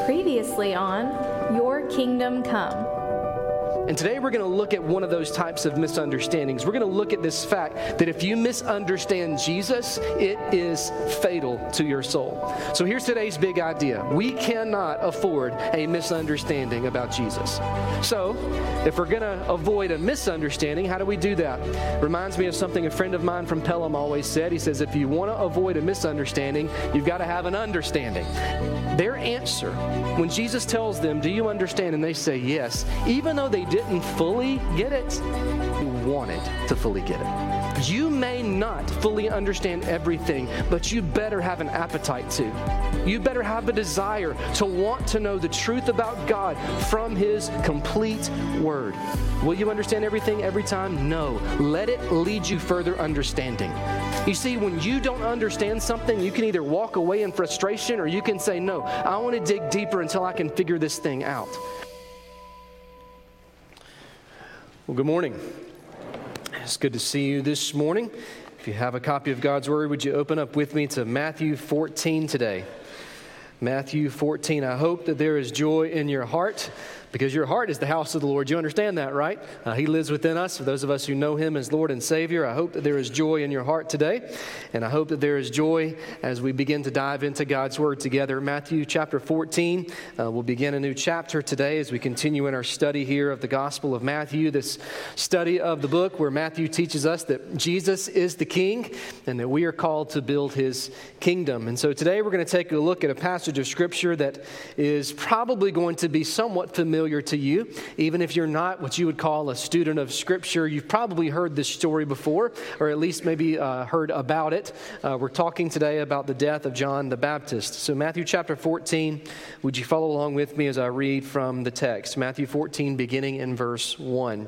Previously on Your Kingdom Come. And today we're going to look at one of those types of misunderstandings. We're going to look at this fact that if you misunderstand Jesus, it is fatal to your soul. So here's today's big idea. We cannot afford a misunderstanding about Jesus. So if we're going to avoid a misunderstanding, how do we do that? Reminds me of something a friend of mine from Pelham always said. He says, if you want to avoid a misunderstanding, you've got to have an understanding. Their answer, when Jesus tells them, do you understand? And they say yes, even though they didn't fully get it, you wanted to fully get it. You may not fully understand everything, but you better have an appetite to. You better have a desire to want to know the truth about God from His complete Word. Will you understand everything every time? No. Let it lead you further understanding. You see, when you don't understand something, you can either walk away in frustration or you can say, no, I want to dig deeper until I can figure this thing out. Well, good morning. It's good to see you this morning. If you have a copy of God's Word, would you open up with me to Matthew 14 today? Matthew 14. I hope that there is joy in your heart, because your heart is the house of the Lord. You understand that, right? He lives within us. For those of us who know Him as Lord and Savior, I hope that there is joy in your heart today. And I hope that there is joy as we begin to dive into God's Word together. Matthew chapter 14. We'll begin a new chapter today as we continue in our study here of the Gospel of Matthew, this study of the book where Matthew teaches us that Jesus is the King and that we are called to build His kingdom. And so today we're going to take a look at a passage of Scripture that is probably going to be somewhat familiar to you. Even if you're not what you would call a student of Scripture, you've probably heard this story before, or at least maybe heard about it. We're talking today about the death of John the Baptist. So Matthew chapter 14, would you follow along with me as I read from the text? Matthew 14, beginning in verse 1.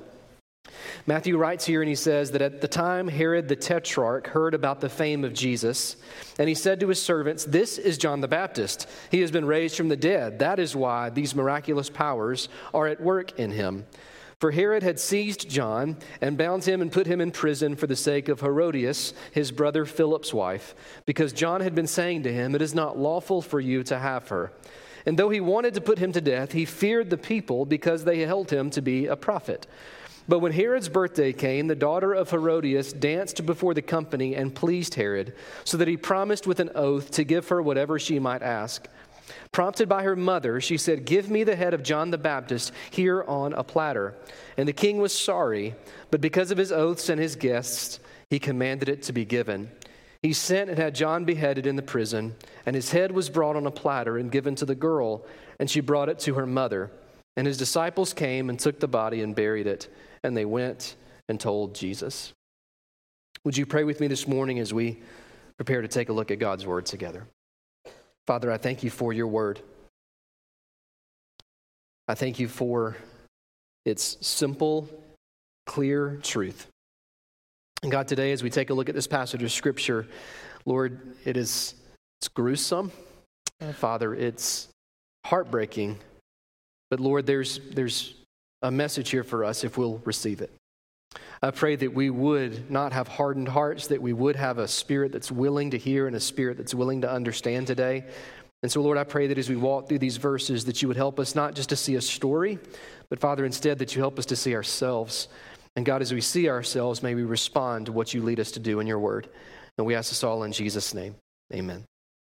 Matthew writes here and he says that at the time Herod the Tetrarch heard about the fame of Jesus, and he said to his servants, "This is John the Baptist. He has been raised from the dead. That is why these miraculous powers are at work in him." For Herod had seized John and bound him and put him in prison for the sake of Herodias, his brother Philip's wife, because John had been saying to him, "It is not lawful for you to have her." And though he wanted to put him to death, he feared the people because they held him to be a prophet. But when Herod's birthday came, the daughter of Herodias danced before the company and pleased Herod, so that he promised with an oath to give her whatever she might ask. Prompted by her mother, she said, "Give me the head of John the Baptist here on a platter." And the king was sorry, but because of his oaths and his guests, he commanded it to be given. He sent and had John beheaded in the prison, and his head was brought on a platter and given to the girl, and she brought it to her mother. And his disciples came and took the body and buried it. And they went and told Jesus. Would you pray with me this morning as we prepare to take a look at God's Word together? Father, I thank you for your Word. I thank you for its simple, clear truth. And God, today as we take a look at this passage of Scripture, Lord, it's gruesome. Father, it's heartbreaking. But Lord, there's a message here for us if we'll receive it. I pray that we would not have hardened hearts, that we would have a spirit that's willing to hear and a spirit that's willing to understand today. And so, Lord, I pray that as we walk through these verses, that you would help us not just to see a story, but Father, instead that you help us to see ourselves. And God, as we see ourselves, may we respond to what you lead us to do in your word. And we ask this all in Jesus' name. Amen.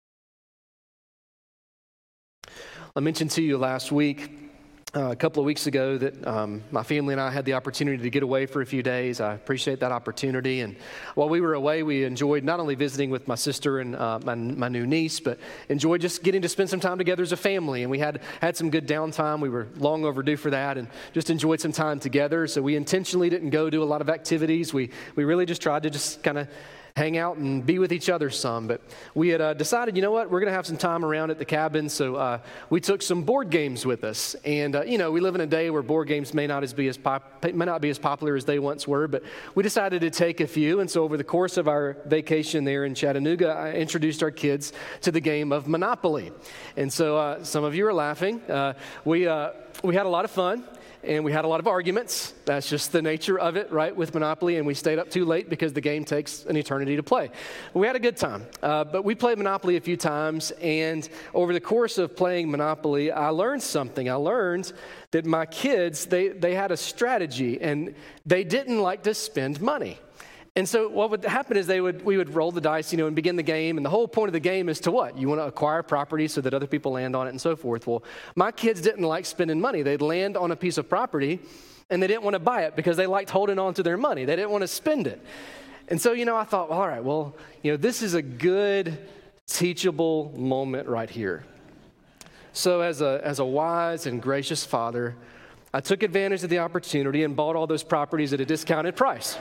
I mentioned to you last week, a couple of weeks ago, that my family and I had the opportunity to get away for a few days. I appreciate that opportunity. And while we were away, we enjoyed not only visiting with my sister and my new niece, but enjoyed just getting to spend some time together as a family. And we had some good downtime. We were long overdue for that and just enjoyed some time together. So we intentionally didn't go do a lot of activities. We really just tried to just kind of hang out and be with each other some. But we had decided, you know what, we're going to have some time around at the cabin. So we took some board games with us. And, we live in a day where board games may not be as popular as they once were. But we decided to take a few. And so over the course of our vacation there in Chattanooga, I introduced our kids to the game of Monopoly. And so some of you are laughing. We had a lot of fun. and we had a lot of arguments. That's just the nature of it, right, with Monopoly, and we stayed up too late because the game takes an eternity to play. We had a good time, but we played Monopoly a few times, and over the course of playing Monopoly, I learned something. I learned that my kids, they had a strategy, and they didn't like to spend money. And so what would happen is we would roll the dice, and begin the game. And the whole point of the game is to what? You want to acquire property so that other people land on it and so forth. Well, my kids didn't like spending money. They'd land on a piece of property, and they didn't want to buy it because they liked holding on to their money. They didn't want to spend it. And so, I thought, all right, well, this is a good teachable moment right here. So as a wise and gracious father, I took advantage of the opportunity and bought all those properties at a discounted price.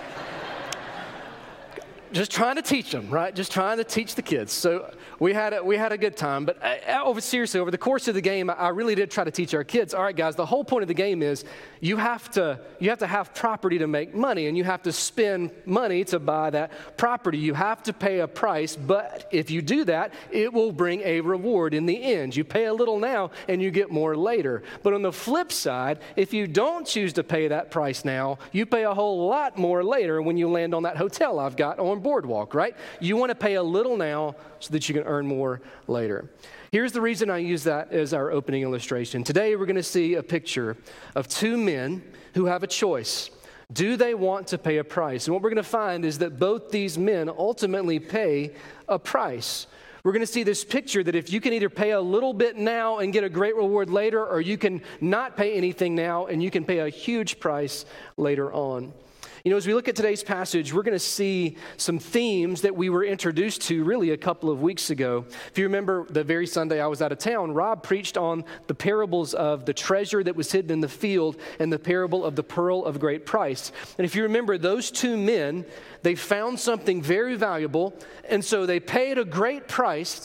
Just trying to teach them, right? Just trying to teach the kids. So we had a good time. But seriously, over the course of the game, I really did try to teach our kids. All right, guys, the whole point of the game is you have to have property to make money, and you have to spend money to buy that property. You have to pay a price, but if you do that, it will bring a reward in the end. You pay a little now, and you get more later. But on the flip side, if you don't choose to pay that price now, you pay a whole lot more later when you land on that hotel I've got on Boardwalk, right? You want to pay a little now so that you can earn more later. Here's the reason I use that as our opening illustration. Today, we're going to see a picture of two men who have a choice. Do they want to pay a price? And what we're going to find is that both these men ultimately pay a price. We're going to see this picture that if you can either pay a little bit now and get a great reward later, or you can not pay anything now and you can pay a huge price later on. As we look at today's passage, we're going to see some themes that we were introduced to really a couple of weeks ago. If you remember the very Sunday I was out of town, Rob preached on the parables of the treasure that was hidden in the field and the parable of the pearl of great price. And if you remember, those two men, they found something very valuable, and so they paid a great price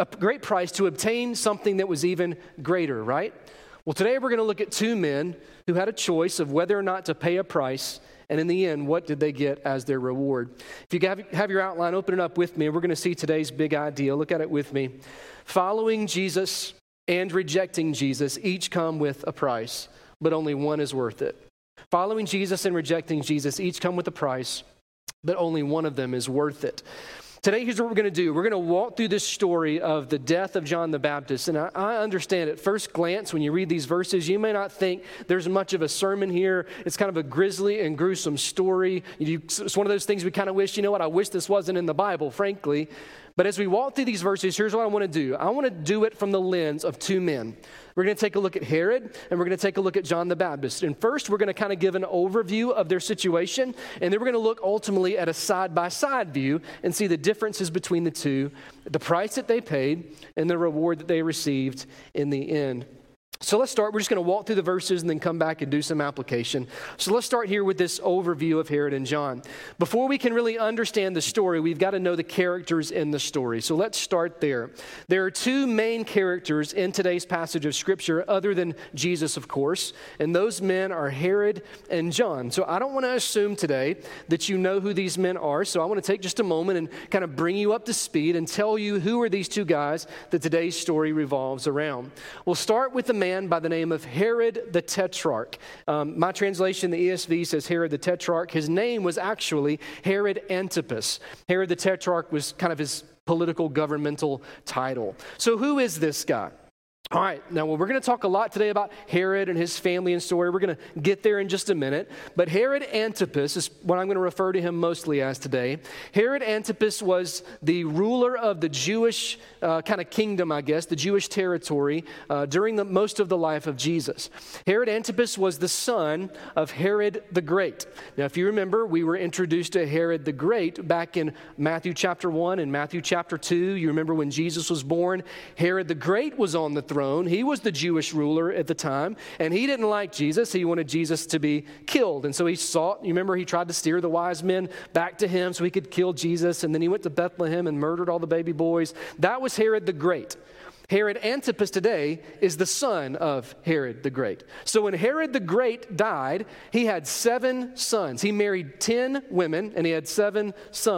to obtain something that was even greater, right? Well, today we're going to look at two men who had a choice of whether or not to pay a price. And in the end, what did they get as their reward? If you have your outline, open it up with me. We're going to see today's big idea. Look at it with me. Following Jesus and rejecting Jesus each come with a price, but only one is worth it. Following Jesus and rejecting Jesus each come with a price, but only one of them is worth it. Today, here's what we're going to do. We're going to walk through this story of the death of John the Baptist. And I understand at first glance, when you read these verses, you may not think there's much of a sermon here. It's kind of a grisly and gruesome story. It's one of those things we kind of wish, I wish this wasn't in the Bible, frankly. But as we walk through these verses, here's what I want to do. I want to do it from the lens of two men. We're going to take a look at Herod, and we're going to take a look at John the Baptist. And first, we're going to kind of give an overview of their situation, and then we're going to look ultimately at a side-by-side view and see the differences between the two, the price that they paid, and the reward that they received in the end. So let's start. We're just going to walk through the verses and then come back and do some application. So let's start here with this overview of Herod and John. Before we can really understand the story, we've got to know the characters in the story. So let's start there. There are two main characters in today's passage of Scripture, other than Jesus, of course, and those men are Herod and John. So I don't want to assume today that you know who these men are, so I want to take just a moment and kind of bring you up to speed and tell you who are these two guys that today's story revolves around. We'll start with the man by the name of Herod the Tetrarch. My translation, the ESV, says Herod the Tetrarch. His name was actually Herod Antipas. Herod the Tetrarch was kind of his political governmental title. So who is this guy? All right, now we're going to talk a lot today about Herod and his family and story. We're going to get there in just a minute. But Herod Antipas is what I'm going to refer to him mostly as today. Herod Antipas was the ruler of the Jewish kind of kingdom, I guess, the Jewish territory during most of the life of Jesus. Herod Antipas was the son of Herod the Great. Now, if you remember, we were introduced to Herod the Great back in Matthew chapter 1 and Matthew chapter 2. You remember when Jesus was born, Herod the Great was on the throne. He was the Jewish ruler at the time, and he didn't like Jesus. He wanted Jesus to be killed. And so he tried to steer the wise men back to him so he could kill Jesus. And then he went to Bethlehem and murdered all the baby boys. That was Herod the Great. Herod Antipas today is the son of Herod the Great. So when Herod the Great died, he had 7 sons. He married 10 women, and he had 7 sons.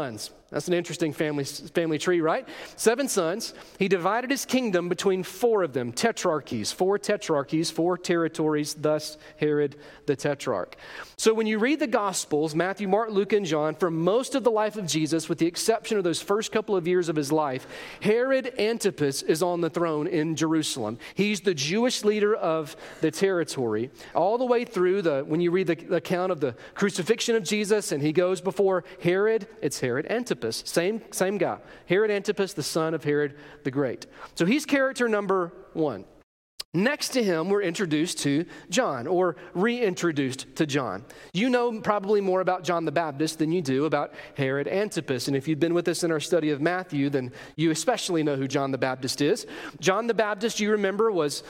That's an interesting family tree, right? 7 sons. He divided his kingdom between 4 of them, tetrarchies, 4 territories, thus Herod the Tetrarch. So when you read the Gospels, Matthew, Mark, Luke, and John, for most of the life of Jesus, with the exception of those first couple of years of his life, Herod Antipas is on the throne in Jerusalem. He's the Jewish leader of the territory. All the way through when you read the account of the crucifixion of Jesus, and he goes before Herod, it's Herod Antipas. Same guy. Herod Antipas, the son of Herod the Great. So he's character number 1. Next to him, we're introduced to John, or reintroduced to John. You know probably more about John the Baptist than you do about Herod Antipas. And if you've been with us in our study of Matthew, then you especially know who John the Baptist is. John the Baptist, you remember, was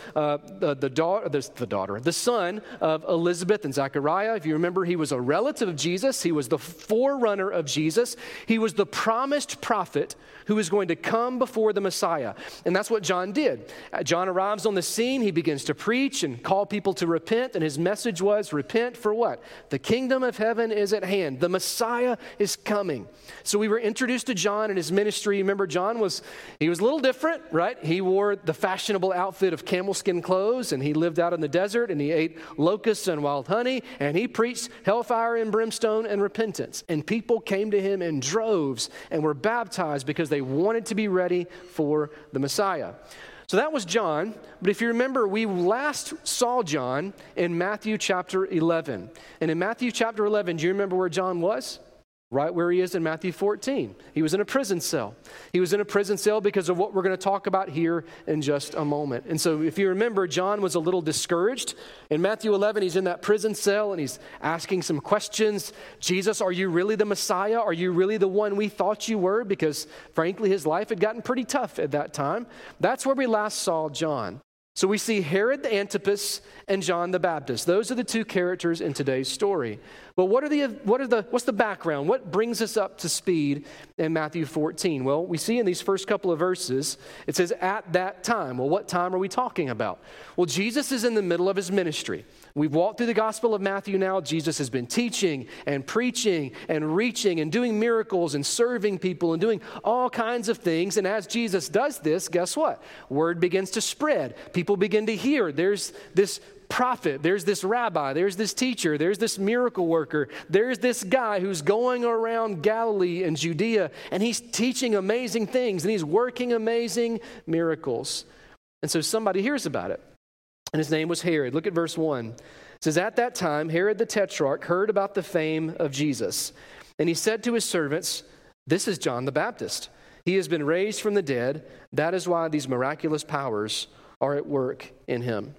the son of Elizabeth and Zechariah. If you remember, he was a relative of Jesus. He was the forerunner of Jesus. He was the promised prophet who was going to come before the Messiah. And that's what John did. John arrives on the scene. He begins to preach and call people to repent, and his message was, repent for what? The kingdom of heaven is at hand. The Messiah is coming. So we were introduced to John and his ministry. Remember, John was a little different, right? He wore the fashionable outfit of camel skin clothes, and he lived out in the desert, and he ate locusts and wild honey, and he preached hellfire and brimstone and repentance. And people came to him in droves and were baptized because they wanted to be ready for the Messiah. So that was John, but if you remember, we last saw John in Matthew chapter 11. And in Matthew chapter 11, do you remember where John was? Right where he is in Matthew 14. He was in a prison cell. He was in a prison cell because of what we're going to talk about here in just a moment. And so if you remember, John was a little discouraged. In Matthew 11, he's in that prison cell and he's asking some questions. Jesus, are you really the Messiah? Are you really the one we thought you were? Because frankly, his life had gotten pretty tough at that time. That's where we last saw John. So we see Herod the Antipas and John the Baptist. Those are the 2 characters in today's story. But what's the background? What brings us up to speed in Matthew 14? Well, we see in these first couple of verses, it says, at that time. Well, what time are we talking about? Well, Jesus is in the middle of his ministry. We've walked through the Gospel of Matthew now. Jesus has been teaching and preaching and reaching and doing miracles and serving people and doing all kinds of things. And as Jesus does this, guess what? Word begins to spread. People begin to hear. There's this prophet, there's this rabbi, there's this teacher, there's this miracle worker, there's this guy who's going around Galilee and Judea, and he's teaching amazing things, and he's working amazing miracles. And so somebody hears about it, and his name was Herod. Look at verse 1. It says, at that time, Herod the Tetrarch heard about the fame of Jesus, and he said to his servants, this is John the Baptist. He has been raised from the dead. That is why these miraculous powers are at work in him.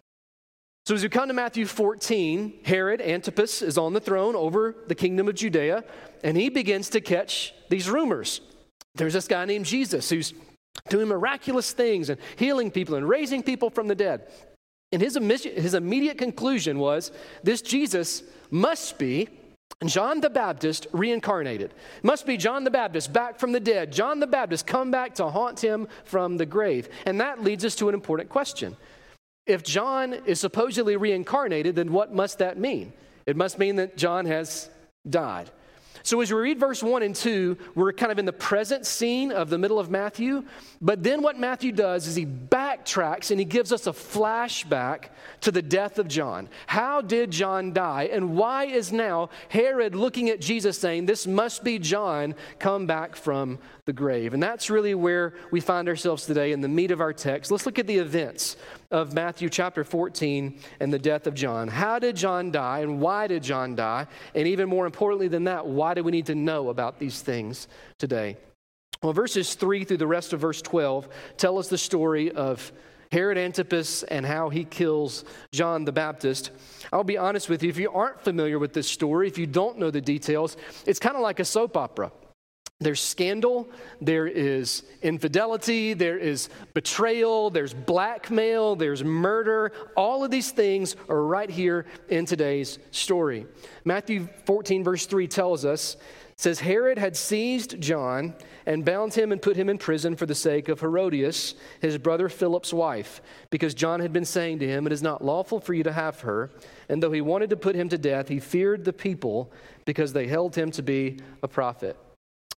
So as we come to Matthew 14, Herod Antipas is on the throne over the kingdom of Judea, and he begins to catch these rumors. There's this guy named Jesus who's doing miraculous things and healing people and raising people from the dead. And his immediate conclusion was, this Jesus must be John the Baptist reincarnated. Must be John the Baptist back from the dead. John the Baptist come back to haunt him from the grave. And that leads us to an important question. If John is supposedly reincarnated, then what must that mean? It must mean that John has died. So as we read verse 1 and 2, we're kind of in the present scene of the middle of Matthew. But then what Matthew does is he backtracks and he gives us a flashback to the death of John. How did John die? And why is now Herod looking at Jesus saying, this must be John come back from the grave? And that's really where we find ourselves today in the meat of our text. Let's look at the events of Matthew chapter 14 and the death of John. How did John die and why did John die? And even more importantly than that, why do we need to know about these things today? Well, verses 3 through the rest of verse 12 tell us the story of Herod Antipas and how he kills John the Baptist. I'll be honest with you, if you aren't familiar with this story, if you don't know the details, it's kind of like a soap opera. There's scandal, there is infidelity, there is betrayal, there's blackmail, there's murder. All of these things are right here in today's story. Matthew 14 verse 3 tells us, it says, Herod had seized John and bound him and put him in prison for the sake of Herodias, his brother Philip's wife, because John had been saying to him, it is not lawful for you to have her. And though he wanted to put him to death, he feared the people because they held him to be a prophet.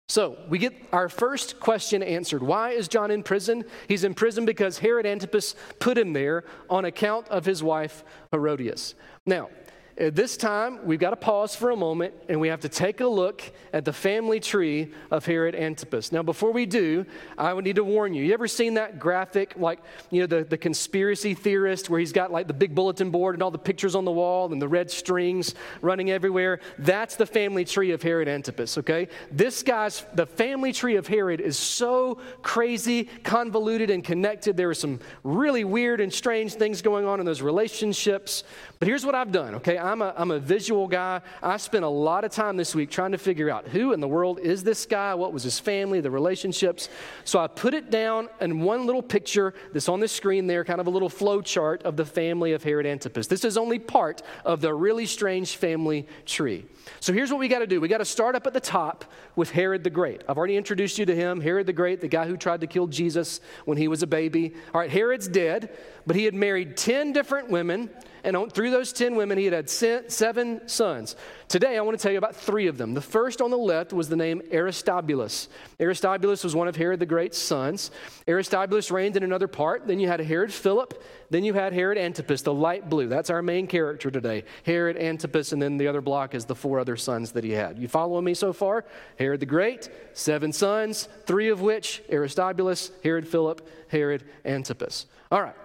So we get our first question answered. Why is John in prison? He's in prison because Herod Antipas put him there on account of his wife Herodias. Now, at this time, we've got to pause for a moment, and we have to take a look at the family tree of Herod Antipas. Now, before we do, I would need to warn you. You ever seen that graphic, like, the conspiracy theorist where he's got, like, the big bulletin board and all the pictures on the wall and the red strings running everywhere? That's the family tree of Herod Antipas, okay? The family tree of Herod is so crazy, convoluted, and connected. There are some really weird and strange things going on in those relationships. But here's what I've done, okay? I'm a visual guy. I spent a lot of time this week trying to figure out who in the world is this guy, what was his family, the relationships. So I put it down in one little picture that's on the screen there, kind of a little flow chart of the family of Herod Antipas. This is only part of the really strange family tree. So here's what we got to do. We got to start up at the top with Herod the Great. I've already introduced you to him, Herod the Great, the guy who tried to kill Jesus when he was a baby. All right, Herod's dead, but he had married 10 different women, and through those 10 women, he had 7 sons. Today, I want to tell you about 3 of them. The first on the left was the name Aristobulus. Aristobulus was one of Herod the Great's sons. Aristobulus reigned in another part. Then you had Herod Philip. Then you had Herod Antipas, the light blue. That's our main character today. Herod Antipas, and then the other block is the 4 other sons that he had. You following me so far? Herod the Great, 7 sons, 3 of which, Aristobulus, Herod Philip, Herod Antipas. All right.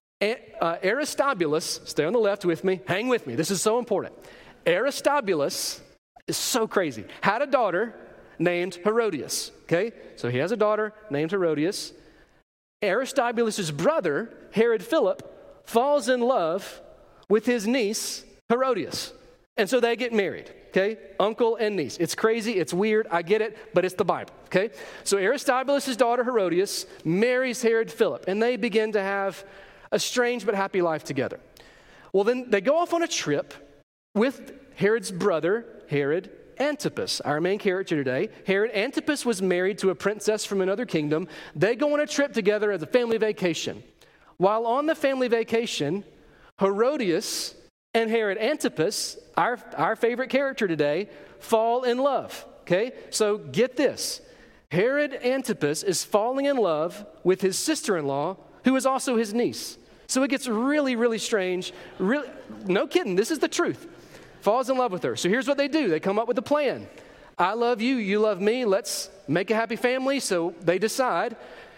Aristobulus, stay on the left with me, hang with me, this is so important. Aristobulus is so crazy, had a daughter named Herodias, okay? So he has a daughter named Herodias. Aristobulus' brother, Herod Philip, falls in love with his niece, Herodias. And so they get married, okay? Uncle and niece. It's crazy, it's weird, I get it, but it's the Bible, okay? So Aristobulus' daughter, Herodias, marries Herod Philip, and they begin to have a strange but happy life together. Well, then they go off on a trip with Herod's brother, Herod Antipas, our main character today. Herod Antipas was married to a princess from another kingdom. They go on a trip together as a family vacation. While on the family vacation, Herodias and Herod Antipas, our favorite character today, fall in love, okay? So get this. Herod Antipas is falling in love with his sister-in-law, who is also his niece. So it gets really, really strange. Really, no kidding, this is the truth. Falls in love with her. So here's what they do. They come up with a plan. I love you, you love me, let's make a happy family. So they decide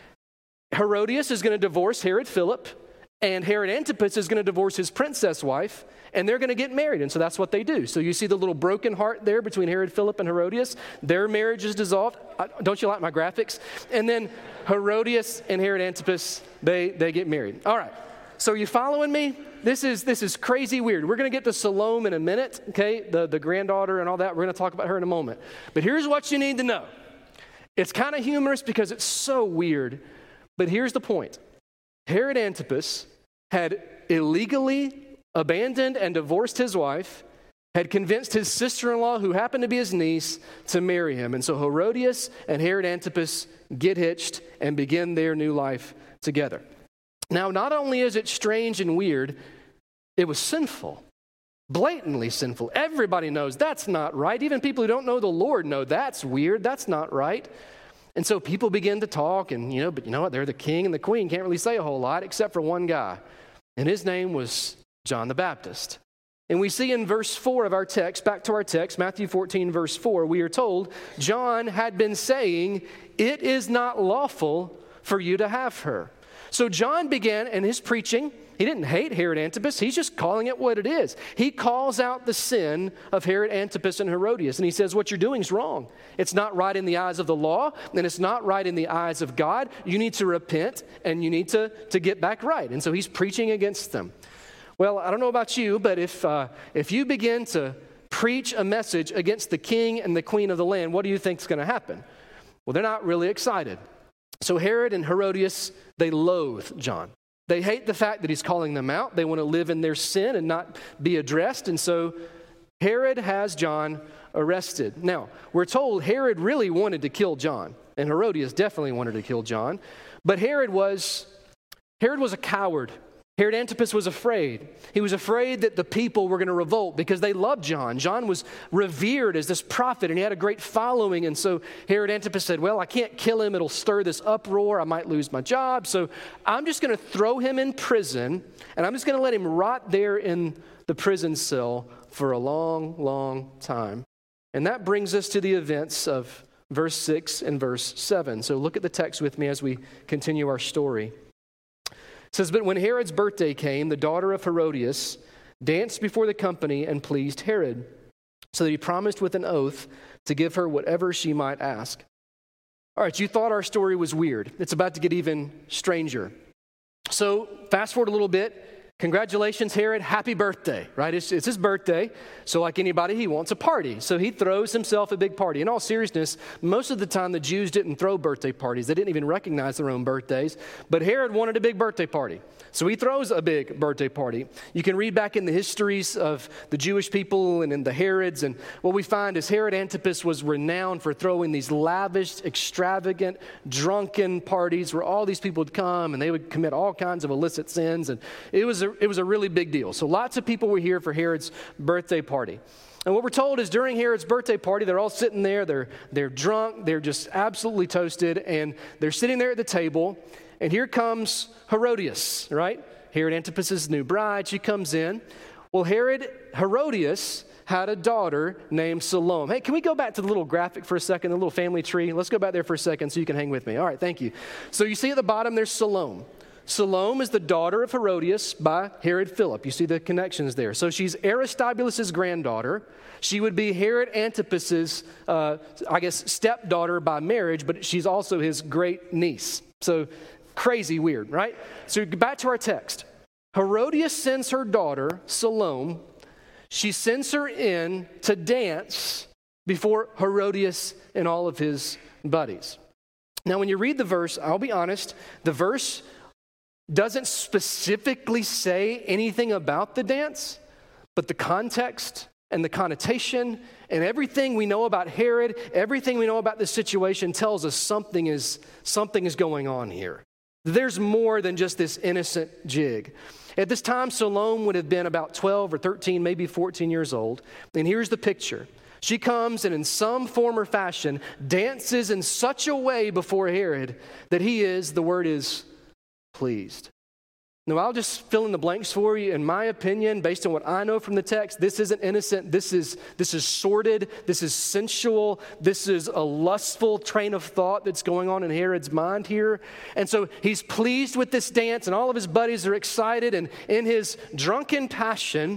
Herodias is going to divorce Herod Philip, and Herod Antipas is going to divorce his princess wife, and they're going to get married. And so that's what they do. So you see the little broken heart there between Herod Philip and Herodias. Their marriage is dissolved. Don't you like my graphics? And then Herodias and Herod Antipas, they get married. All right. So you following me? This is crazy weird. We're going to get to Salome in a minute, okay? The granddaughter and all that. We're going to talk about her in a moment. But here's what you need to know. It's kind of humorous because it's so weird. But here's the point. Herod Antipas had illegally abandoned and divorced his wife, had convinced his sister-in-law, who happened to be his niece, to marry him. And so Herodias and Herod Antipas get hitched and begin their new life together. Now, not only is it strange and weird, it was sinful, blatantly sinful. Everybody knows that's not right. Even people who don't know the Lord know that's weird, that's not right. And so people begin to talk, and but you know what? They're the king and the queen, can't really say a whole lot except for one guy. And his name was John the Baptist. And we see in verse 4 of our text, back to our text, Matthew 14, verse 4, we are told, John had been saying, "It is not lawful for you to have her." So John began in his preaching. He didn't hate Herod Antipas. He's just calling it what it is. He calls out the sin of Herod Antipas and Herodias. And he says, what you're doing is wrong. It's not right in the eyes of the law, and it's not right in the eyes of God. You need to repent, and you need to get back right. And so he's preaching against them. Well, I don't know about you, but if you begin to preach a message against the king and the queen of the land, what do you think is going to happen? Well, they're not really excited. So Herod and Herodias, they loathe John. They hate the fact that he's calling them out. They want to live in their sin and not be addressed. And so Herod has John arrested. Now, we're told Herod really wanted to kill John, and Herodias definitely wanted to kill John. But Herod was a coward. Herod Antipas was afraid. He was afraid that the people were going to revolt because they loved John. John was revered as this prophet, and he had a great following. And so Herod Antipas said, well, I can't kill him. It'll stir this uproar. I might lose my job. So I'm just going to throw him in prison, and I'm just going to let him rot there in the prison cell for a long, long time. And that brings us to the events of verse 6 and verse 7. So look at the text with me as we continue our story. It says, but when Herod's birthday came, the daughter of Herodias danced before the company and pleased Herod, so that he promised with an oath to give her whatever she might ask. All right, you thought our story was weird. It's about to get even stranger. So fast forward a little bit. Congratulations, Herod. Happy birthday, right? It's his birthday. So like anybody, he wants a party. So he throws himself a big party. In all seriousness, most of the time the Jews didn't throw birthday parties. They didn't even recognize their own birthdays. But Herod wanted a big birthday party. So he throws a big birthday party. You can read back in the histories of the Jewish people and in the Herods. And what we find is Herod Antipas was renowned for throwing these lavish, extravagant, drunken parties where all these people would come and they would commit all kinds of illicit sins. And it was a really big deal. So lots of people were here for Herod's birthday party. And what we're told is during Herod's birthday party, they're all sitting there, they're drunk, they're just absolutely toasted, and they're sitting there at the table, and here comes Herodias, right? Herod Antipas' new bride, she comes in. Well, Herodias had a daughter named Salome. Hey, can we go back to the little graphic for a second, the little family tree? Let's go back there for a second so you can hang with me. All right, thank you. So you see at the bottom, there's Salome. Salome is the daughter of Herodias by Herod Philip. You see the connections there. So she's Aristobulus' granddaughter. She would be Herod Antipas' stepdaughter by marriage, but she's also his great niece. So crazy weird, right? So back to our text. Herodias sends her daughter, Salome. She sends her in to dance before Herodias and all of his buddies. Now, when you read the verse, I'll be honest, the verse doesn't specifically say anything about the dance, but the context and the connotation and everything we know about Herod, everything we know about this situation tells us something is going on here. There's more than just this innocent jig. At this time, Salome would have been about 12 or 13, maybe 14 years old. And here's the picture. She comes and in some form or fashion dances in such a way before Herod that he is, the word is, pleased. Now, I'll just fill in the blanks for you. In my opinion, based on what I know from the text, this isn't innocent. This is sordid. This is sensual. This is a lustful train of thought that's going on in Herod's mind here. And so he's pleased with this dance, and all of his buddies are excited. And in his drunken passion,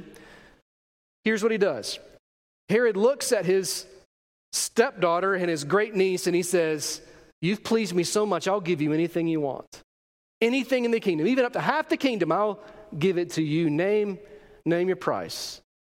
here's what he does. Herod looks at his stepdaughter and his great niece, and he says, "You've pleased me so much, I'll give you anything you want. Anything in the kingdom, even up to half the kingdom, I'll give it to you. Name your price."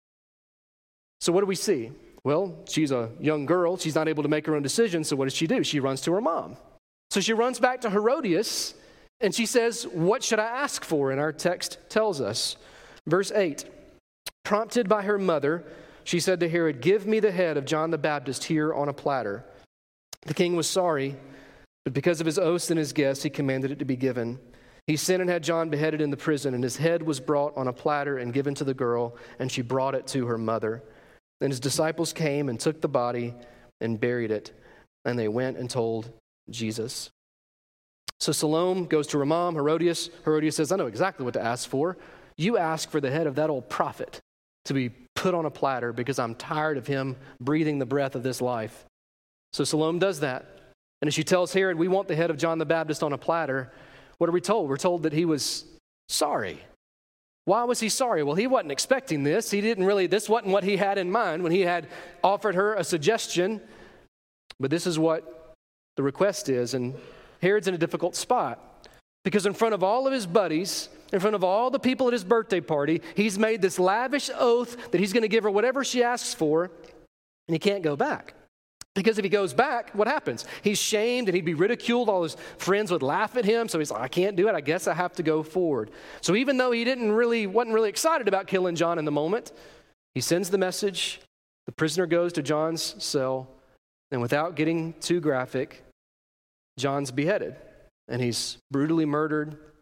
So what do we see? Well, she's a young girl. She's not able to make her own decision. So what does she do? She runs to her mom. So she runs back to Herodias, and she says, "What should I ask for?" And our text tells us. Verse 8, prompted by her mother, she said to Herod, "Give me the head of John the Baptist here on a platter." The king was sorry, but because of his oaths and his guests, he commanded it to be given. He sent and had John beheaded in the prison, and his head was brought on a platter and given to the girl, and she brought it to her mother. Then his disciples came and took the body and buried it, and they went and told Jesus. So Salome goes to her mom, Herodias. Herodias says, "I know exactly what to ask for. You ask for the head of that old prophet to be put on a platter because I'm tired of him breathing the breath of this life." So Salome does that. And as she tells Herod, "We want the head of John the Baptist on a platter," what are we told? We're told that he was sorry. Why was he sorry? Well, he wasn't expecting this. This wasn't what he had in mind when he had offered her a suggestion. But this is what the request is. And Herod's in a difficult spot because in front of all of his buddies, in front of all the people at his birthday party, he's made this lavish oath that he's going to give her whatever she asks for, and he can't go back. Because if he goes back, what happens? He's shamed and he'd be ridiculed. All his friends would laugh at him. So he's like, "I can't do it. I guess I have to go forward." So even though he wasn't really excited about killing John in the moment, he sends the message. The prisoner goes to John's cell. And without getting too graphic, John's beheaded. And he's brutally murdered.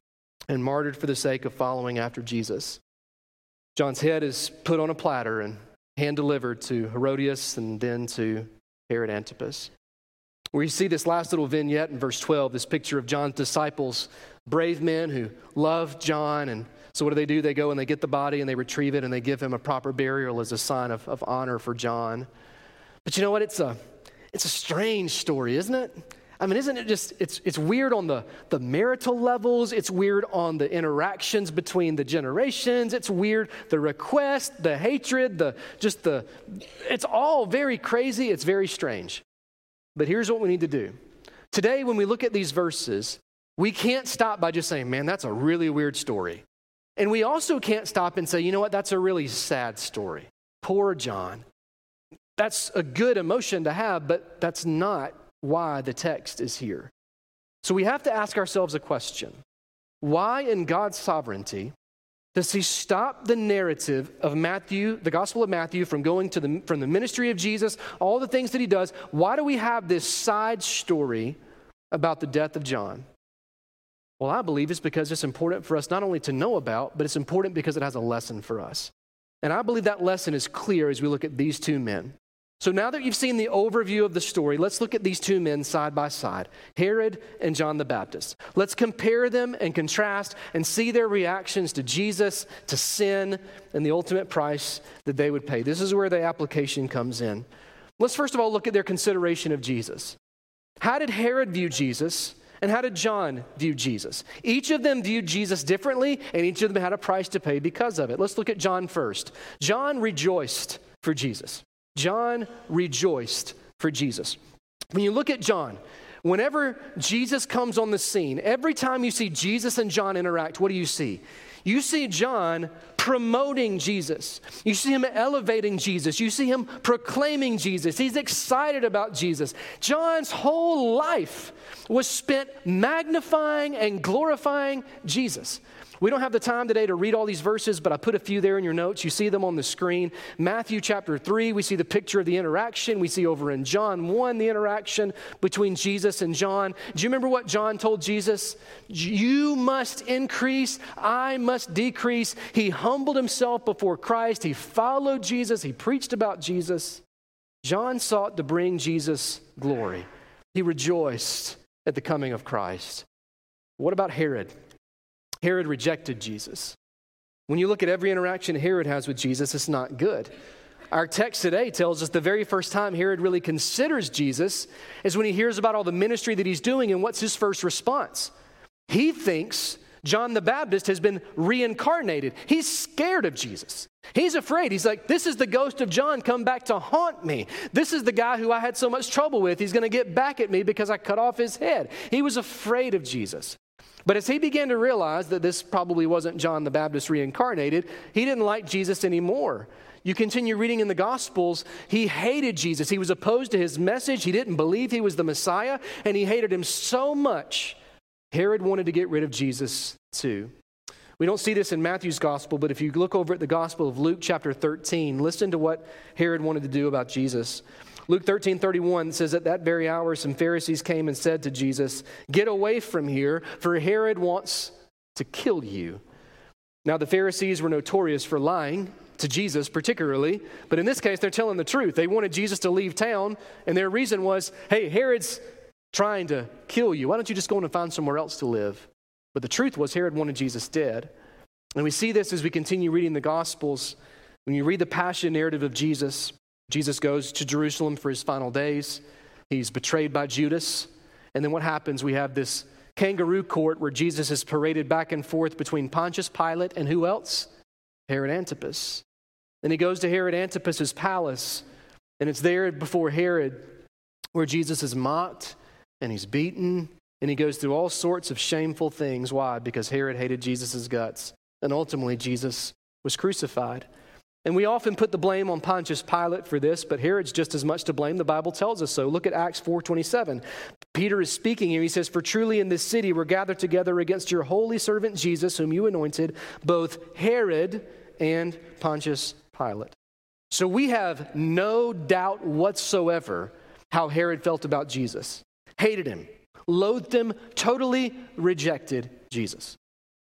and martyred for the sake of following after Jesus. John's head is put on a platter and hand-delivered to Herodias and then to Herod Antipas. We see this last little vignette in verse 12, this picture of John's disciples, brave men who loved John. And so what do? They go and they get the body and they retrieve it and they give him a proper burial as a sign of honor for John. But you know what? It's a strange story, isn't it? I mean, isn't it just, it's weird on the marital levels. It's weird on the interactions between the generations. It's weird, the request, the hatred, it's all very crazy. It's very strange. But here's what we need to do. Today, when we look at these verses, we can't stop by just saying, man, that's a really weird story. And we also can't stop and say, you know what, that's a really sad story. Poor John. That's a good emotion to have, but that's not why the text is here. So we have to ask ourselves a question. Why in God's sovereignty does he stop the narrative of Matthew, the Gospel of Matthew, from going from the ministry of Jesus, all the things that he does? Why do we have this side story about the death of John? Well, I believe it's because it's important for us not only to know about, but it's important because it has a lesson for us. And I believe that lesson is clear as we look at these two men. So now that you've seen the overview of the story, let's look at these two men side by side, Herod and John the Baptist. Let's compare them and contrast and see their reactions to Jesus, to sin, and the ultimate price that they would pay. This is where the application comes in. Let's first of all look at their consideration of Jesus. How did Herod view Jesus, and how did John view Jesus? Each of them viewed Jesus differently, and each of them had a price to pay because of it. Let's look at John first. John rejoiced for Jesus. John rejoiced for Jesus. When you look at John, whenever Jesus comes on the scene, every time you see Jesus and John interact, what do you see? You see John promoting Jesus. You see him elevating Jesus. You see him proclaiming Jesus. He's excited about Jesus. John's whole life was spent magnifying and glorifying Jesus. We don't have the time today to read all these verses, but I put a few there in your notes. You see them on the screen. Matthew chapter 3, we see the picture of the interaction. We see over in John 1, the interaction between Jesus and John. Do you remember what John told Jesus? You must increase, I must decrease. He humbled himself before Christ. He followed Jesus. He preached about Jesus. John sought to bring Jesus glory. He rejoiced at the coming of Christ. What about Herod? Herod rejected Jesus. When you look at every interaction Herod has with Jesus, it's not good. Our text today tells us the very first time Herod really considers Jesus is when he hears about all the ministry that he's doing, and what's his first response? He thinks John the Baptist has been reincarnated. He's scared of Jesus. He's afraid. He's like, this is the ghost of John come back to haunt me. This is the guy who I had so much trouble with. He's going to get back at me because I cut off his head. He was afraid of Jesus. But as he began to realize that this probably wasn't John the Baptist reincarnated, he didn't like Jesus anymore. You continue reading in the Gospels, he hated Jesus. He was opposed to his message. He didn't believe he was the Messiah, and he hated him so much, Herod wanted to get rid of Jesus too. We don't see this in Matthew's Gospel, but if you look over at the Gospel of Luke chapter 13, listen to what Herod wanted to do about Jesus. Luke 13:31 says, at that very hour, some Pharisees came and said to Jesus, get away from here, for Herod wants to kill you. Now, the Pharisees were notorious for lying to Jesus particularly, but in this case, they're telling the truth. They wanted Jesus to leave town, and their reason was, hey, Herod's trying to kill you. Why don't you just go and find somewhere else to live? But the truth was Herod wanted Jesus dead. And we see this as we continue reading the Gospels. When you read the passion narrative of Jesus, Jesus goes to Jerusalem for his final days. He's betrayed by Judas. And then what happens? We have this kangaroo court where Jesus is paraded back and forth between Pontius Pilate and who else? Herod Antipas. Then he goes to Herod Antipas's palace, and it's there before Herod where Jesus is mocked and he's beaten, and he goes through all sorts of shameful things. Why? Because Herod hated Jesus' guts. And ultimately, Jesus was crucified. And we often put the blame on Pontius Pilate for this, but Herod's just as much to blame. The Bible tells us so. Look at Acts 4:27. Peter is speaking here. He says, for truly in this city we're gathered together against your holy servant Jesus, whom you anointed, both Herod and Pontius Pilate. So we have no doubt whatsoever how Herod felt about Jesus. Hated him, loathed him, totally rejected Jesus.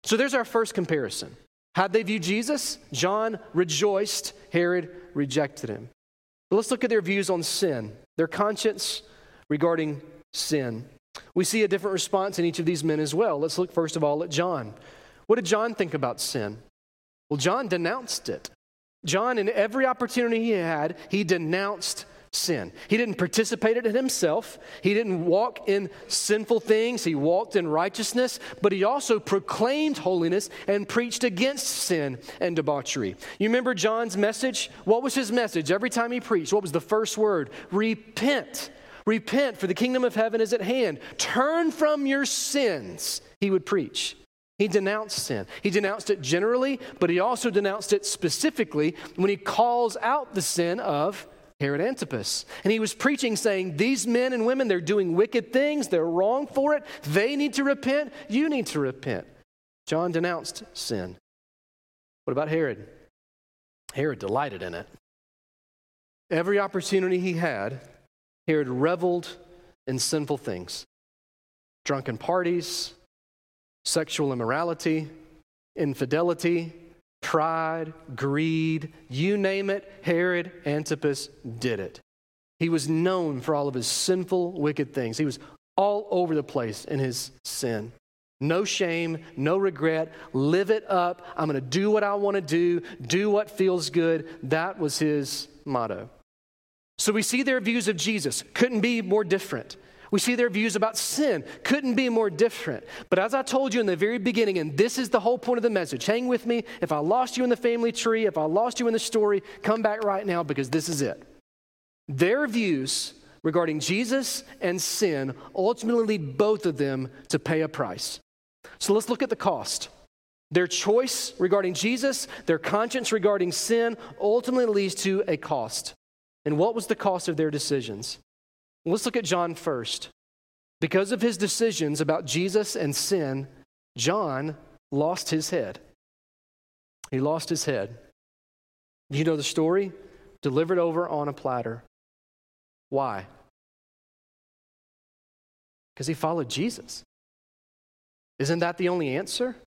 So there's our first comparison. How'd they view Jesus? John rejoiced, Herod rejected him. But let's look at their views on sin, their conscience regarding sin. We see a different response in each of these men as well. Let's look first of all at John. What did John think about sin? Well, John denounced it. John, in every opportunity he had, he denounced sin. He didn't participate in it himself. He didn't walk in sinful things. He walked in righteousness, but he also proclaimed holiness and preached against sin and debauchery. You remember John's message? What was his message? Every time he preached, what was the first word? Repent. Repent, for the kingdom of heaven is at hand. Turn from your sins, he would preach. He denounced sin. He denounced it generally, but he also denounced it specifically when he calls out the sin of Herod Antipas. And he was preaching saying, these men and women, they're doing wicked things. They're wrong for it. They need to repent. You need to repent. John denounced sin. What about Herod? Herod delighted in it. Every opportunity he had, Herod reveled in sinful things. Drunken parties, sexual immorality, infidelity, pride, greed, you name it, Herod Antipas did it. He was known for all of his sinful, wicked things. He was all over the place in his sin. No shame, no regret, live it up. I'm going to do what I want to do what feels good. That was his motto. So we see their views of Jesus. Couldn't be more different. We see their views about sin. Couldn't be more different. But as I told you in the very beginning, and this is the whole point of the message, hang with me. If I lost you in the family tree, if I lost you in the story, come back right now because this is it. Their views regarding Jesus and sin ultimately lead both of them to pay a price. So let's look at the cost. Their choice regarding Jesus, their conscience regarding sin ultimately leads to a cost. And what was the cost of their decisions? Let's look at John first. Because of his decisions about Jesus and sin, John lost his head. He lost his head. You know the story? Delivered over on a platter. Why? Because he followed Jesus. Isn't that the only answer?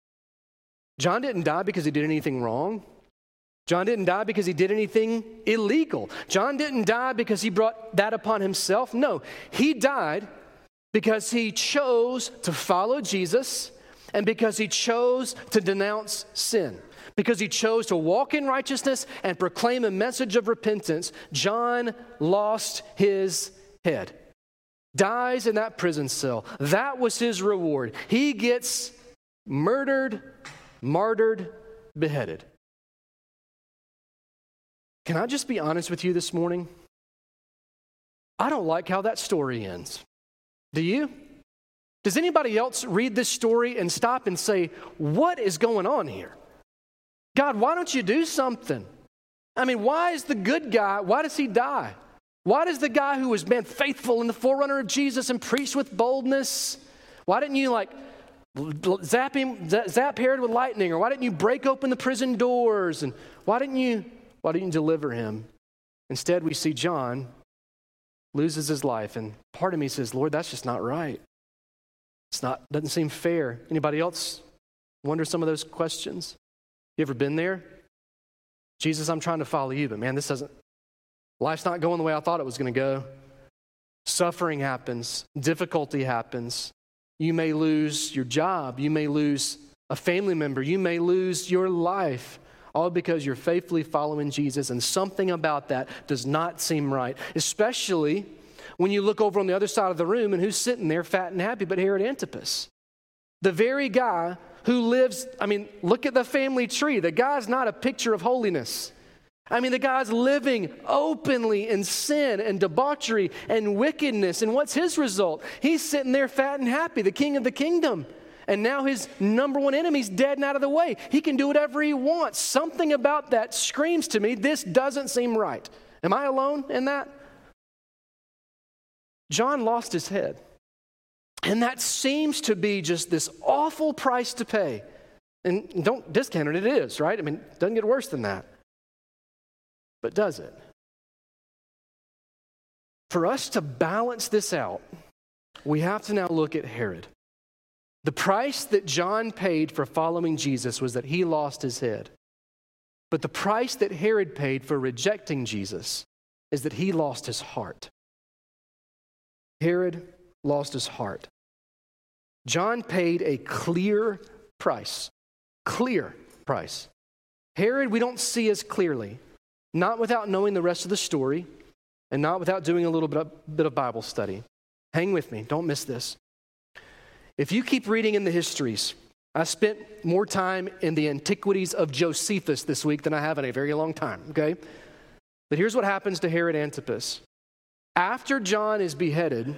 John didn't die because he did anything wrong. John didn't die because he did anything illegal. John didn't die because he brought that upon himself. No, he died because he chose to follow Jesus and because he chose to denounce sin. Because he chose to walk in righteousness and proclaim a message of repentance. John lost his head. Dies in that prison cell. That was his reward. He gets murdered, martyred, beheaded. Can I just be honest with you this morning? I don't like how that story ends. Do you? Does anybody else read this story and stop and say, what is going on here? God, why don't you do something? I mean, why is the good guy, why does he die? Why does the guy who was faithful and the forerunner of Jesus and preached with boldness, why didn't you zap Herod with lightning? Or why didn't you break open the prison doors? And why didn't you deliver him? Instead, we see John loses his life. And part of me says, Lord, that's just not right. Doesn't seem fair. Anybody else wonder some of those questions? You ever been there? Jesus, I'm trying to follow you, but man, life's not going the way I thought it was going to go. Suffering happens. Difficulty happens. You may lose your job. You may lose a family member. You may lose your life. All because you're faithfully following Jesus, and something about that does not seem right, especially when you look over on the other side of the room and who's sitting there fat and happy but Herod Antipas. The very guy who lives, look at the family tree. The guy's not a picture of holiness. The guy's living openly in sin and debauchery and wickedness, and what's his result? He's sitting there fat and happy, the king of the kingdom. And now his number one enemy's dead and out of the way. He can do whatever he wants. Something about that screams to me, this doesn't seem right. Am I alone in that? John lost his head. And that seems to be just this awful price to pay. And don't discount it, it is, right? It doesn't get worse than that. But does it? For us to balance this out, we have to now look at Herod. The price that John paid for following Jesus was that he lost his head. But the price that Herod paid for rejecting Jesus is that he lost his heart. Herod lost his heart. John paid a clear price. Clear price. Herod, we don't see as clearly, not without knowing the rest of the story and not without doing a little bit of Bible study. Hang with me, don't miss this. If you keep reading in the histories, I spent more time in the antiquities of Josephus this week than I have in a very long time, okay? But here's what happens to Herod Antipas. After John is beheaded,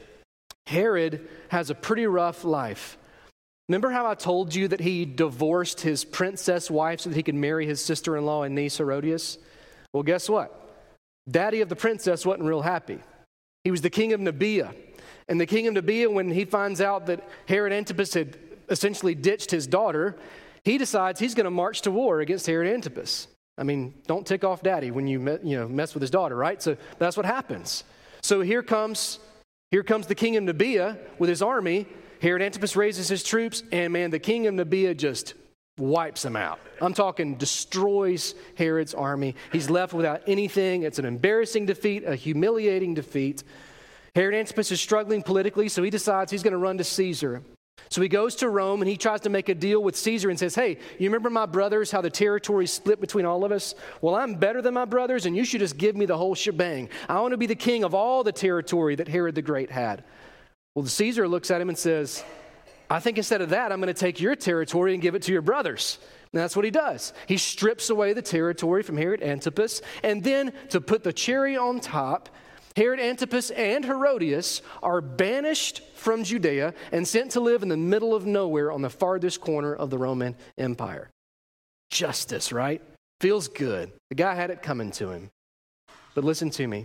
Herod has a pretty rough life. Remember how I told you that he divorced his princess wife so that he could marry his sister-in-law and niece Herodias? Well, guess what? Daddy of the princess wasn't real happy. He was the king of Nabia. And the king of Nabia, when he finds out that Herod Antipas had essentially ditched his daughter, he decides he's going to march to war against Herod Antipas. I mean, don't tick off daddy when you mess with his daughter, right? So that's what happens. So here comes the king of Nabia with his army. Herod Antipas raises his troops, and man, the king of Nabia just wipes him out. I'm talking destroys Herod's army. He's left without anything. It's an embarrassing defeat, a humiliating defeat. Herod Antipas is struggling politically, so he decides he's going to run to Caesar. So he goes to Rome and he tries to make a deal with Caesar and says, hey, you remember my brothers, how the territory split between all of us? Well, I'm better than my brothers and you should just give me the whole shebang. I want to be the king of all the territory that Herod the Great had. Well, Caesar looks at him and says, I think instead of that, I'm going to take your territory and give it to your brothers. And that's what he does. He strips away the territory from Herod Antipas. And then to put the cherry on top, Herod Antipas and Herodias are banished from Judea and sent to live in the middle of nowhere on the farthest corner of the Roman Empire. Justice, right? Feels good. The guy had it coming to him. But listen to me.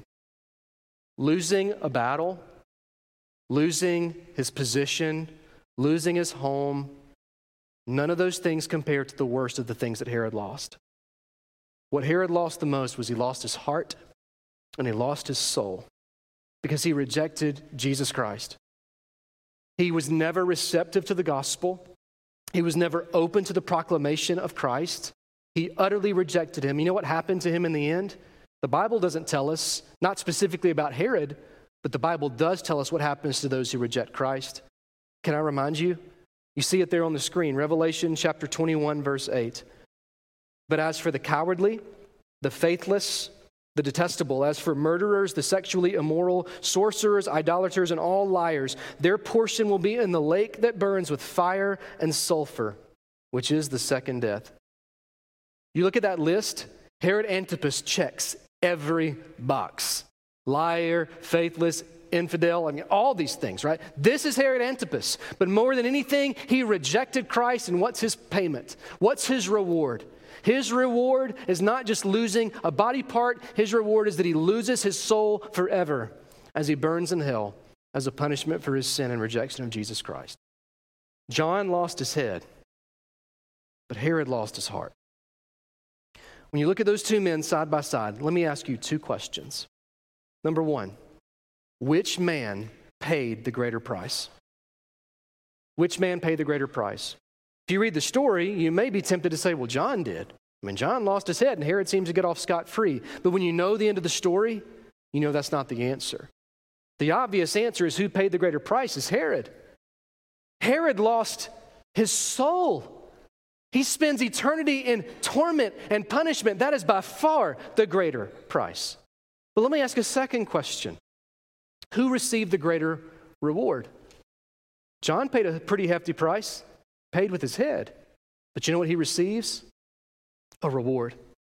Losing a battle, losing his position, losing his home, none of those things compare to the worst of the things that Herod lost. What Herod lost the most was he lost his heart and he lost his soul because he rejected Jesus Christ. He was never receptive to the gospel. He was never open to the proclamation of Christ. He utterly rejected him. You know what happened to him in the end? The Bible doesn't tell us, not specifically about Herod, but the Bible does tell us what happens to those who reject Christ. Can I remind you? You see it there on the screen, Revelation chapter 21, verse 8. But as for the cowardly, the faithless, the detestable, as for murderers, the sexually immoral, sorcerers, idolaters, and all liars, their portion will be in the lake that burns with fire and sulfur, which is the second death. You look at that list, Herod Antipas checks every box. Liar, faithless, infidel, all these things, right? This is Herod Antipas. But more than anything, he rejected Christ, and what's his payment? What's his reward? His reward is not just losing a body part. His reward is that he loses his soul forever as he burns in hell as a punishment for his sin and rejection of Jesus Christ. John lost his head, but Herod lost his heart. When you look at those two men side by side, let me ask you two questions. Number one, which man paid the greater price? Which man paid the greater price? If you read the story, you may be tempted to say, well, John did. I mean, John lost his head and Herod seems to get off scot-free. But when you know the end of the story, you know that's not the answer. The obvious answer is who paid the greater price is Herod. Herod lost his soul. He spends eternity in torment and punishment. That is by far the greater price. But let me ask a second question. Who received the greater reward? John paid a pretty hefty price, paid with his head. But you know what he receives? A reward.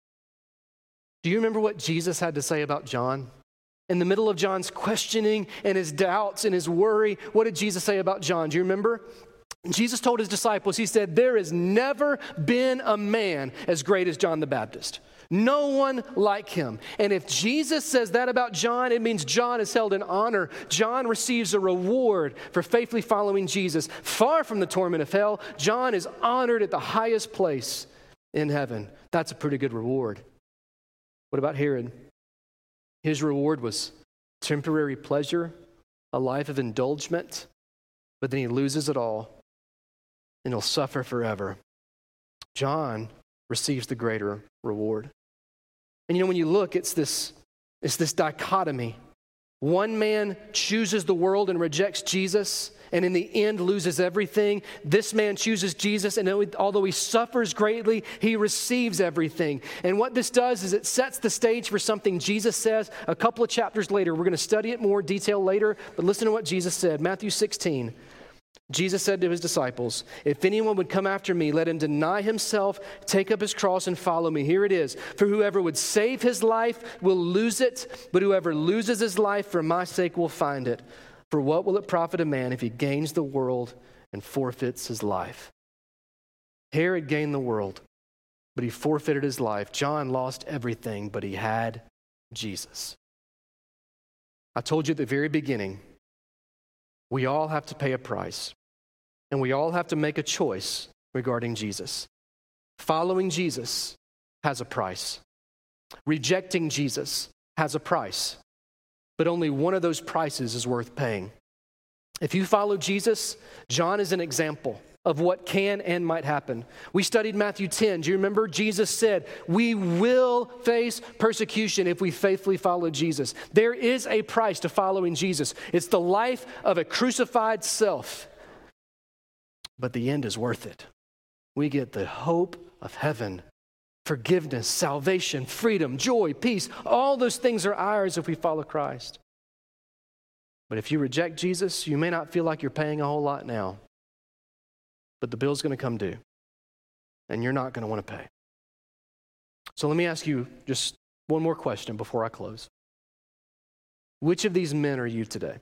Do you remember what Jesus had to say about John? In the middle of John's questioning and his doubts and his worry, what did Jesus say about John? Do you remember? Jesus told his disciples, he said, there has never been a man as great as John the Baptist. No one like him. And if Jesus says that about John, it means John is held in honor. John receives a reward for faithfully following Jesus. Far from the torment of hell, John is honored at the highest place in heaven. That's a pretty good reward. What about Herod? His reward was temporary pleasure, a life of indulgence, but then he loses it all and he'll suffer forever. John receives the greater reward. And when you look, it's this dichotomy. One man chooses the world and rejects Jesus, and in the end loses everything. This man chooses Jesus, and although he suffers greatly, he receives everything. And what this does is it sets the stage for something Jesus says a couple of chapters later. We're going to study it in more detail later, but listen to what Jesus said. Matthew 16. Jesus said to his disciples, "If anyone would come after me, let him deny himself, take up his cross, and follow me." Here it is. "For whoever would save his life will lose it, but whoever loses his life for my sake will find it. For what will it profit a man if he gains the world and forfeits his life?" Herod gained the world, but he forfeited his life. John lost everything, but he had Jesus. I told you at the very beginning, we all have to pay a price, and we all have to make a choice regarding Jesus. Following Jesus has a price. Rejecting Jesus has a price, but only one of those prices is worth paying. If you follow Jesus, John is an example of what can and might happen. We studied Matthew 10. Do you remember? Jesus said, we will face persecution if we faithfully follow Jesus. There is a price to following Jesus. It's the life of a crucified self. But the end is worth it. We get the hope of heaven, forgiveness, salvation, freedom, joy, peace. All those things are ours if we follow Christ. But if you reject Jesus, you may not feel like you're paying a whole lot now. But the bill's going to come due, and you're not going to want to pay. So let me ask you just one more question before I close. Which of these men are you today?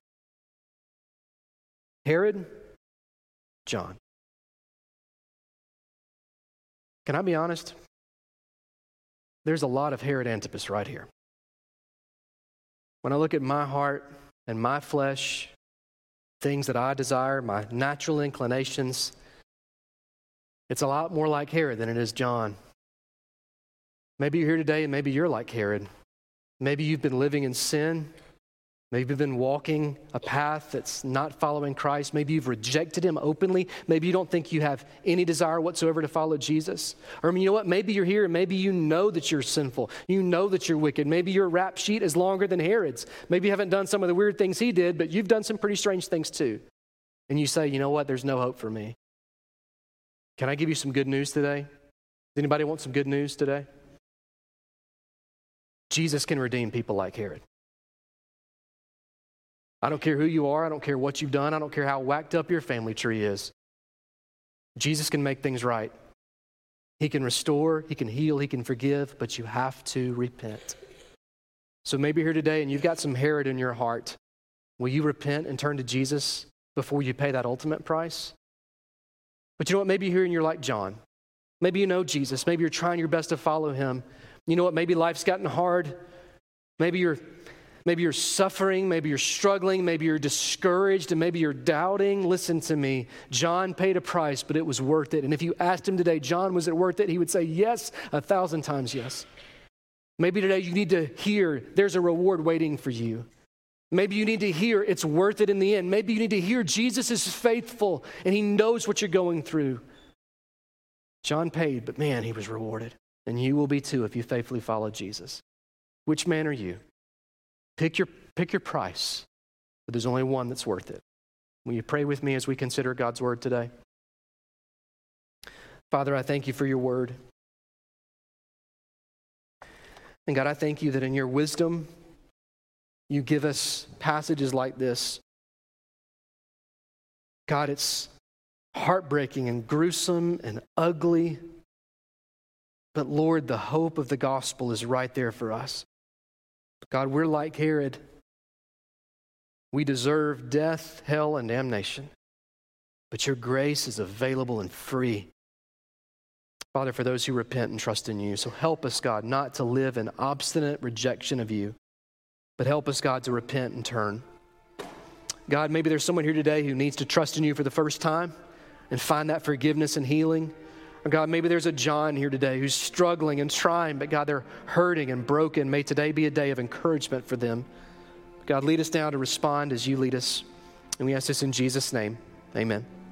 Herod? John? Can I be honest? There's a lot of Herod Antipas right here. When I look at my heart and my flesh, things that I desire, my natural inclinations, it's a lot more like Herod than it is John. Maybe you're here today and maybe you're like Herod. Maybe you've been living in sin. Maybe you've been walking a path that's not following Christ. Maybe you've rejected him openly. Maybe you don't think you have any desire whatsoever to follow Jesus. Or you know what? Maybe you're here and maybe you know that you're sinful. You know that you're wicked. Maybe your rap sheet is longer than Herod's. Maybe you haven't done some of the weird things he did, but you've done some pretty strange things too. And you say, you know what? There's no hope for me. Can I give you some good news today? Does anybody want some good news today? Jesus can redeem people like Herod. I don't care who you are. I don't care what you've done. I don't care how whacked up your family tree is. Jesus can make things right. He can restore, he can heal, he can forgive, but you have to repent. So maybe you're here today and you've got some Herod in your heart. Will you repent and turn to Jesus before you pay that ultimate price? But you know what? Maybe you're here and you're like John. Maybe you know Jesus. Maybe you're trying your best to follow him. You know what? Maybe life's gotten hard. Maybe you're suffering. Maybe you're struggling. Maybe you're discouraged, and maybe you're doubting. Listen to me. John paid a price, but it was worth it. And if you asked him today, John, was it worth it? He would say yes, 1,000 times yes. Maybe today you need to hear there's a reward waiting for you. Maybe you need to hear it's worth it in the end. Maybe you need to hear Jesus is faithful and he knows what you're going through. John paid, but man, he was rewarded. And you will be too if you faithfully follow Jesus. Which man are you? Pick your price, but there's only one that's worth it. Will you pray with me as we consider God's word today? Father, I thank you for your word. And God, I thank you that in your wisdom, you give us passages like this. God, it's heartbreaking and gruesome and ugly. But Lord, the hope of the gospel is right there for us. God, we're like Herod. We deserve death, hell, and damnation. But your grace is available and free. Father, for those who repent and trust in you, so help us, God, not to live in obstinate rejection of you, but help us, God, to repent and turn. God, maybe there's someone here today who needs to trust in you for the first time and find that forgiveness and healing. Or God, maybe there's a John here today who's struggling and trying, but God, they're hurting and broken. May today be a day of encouragement for them. God, lead us now to respond as you lead us. And we ask this in Jesus' name. Amen.